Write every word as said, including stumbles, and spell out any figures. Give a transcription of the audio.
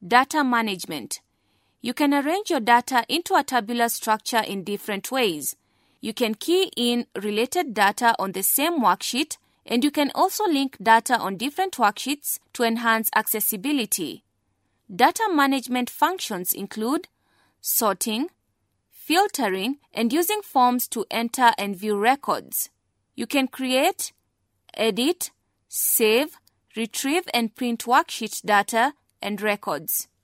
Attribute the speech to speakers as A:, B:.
A: Data management. You can arrange your data into a tabular structure in different ways. You can key in related data on the same worksheet, and you can also link data on different worksheets to enhance accessibility. Data management functions include sorting, filtering, and using forms to enter and view records. You can create, edit, save, retrieve, and print worksheet data and records.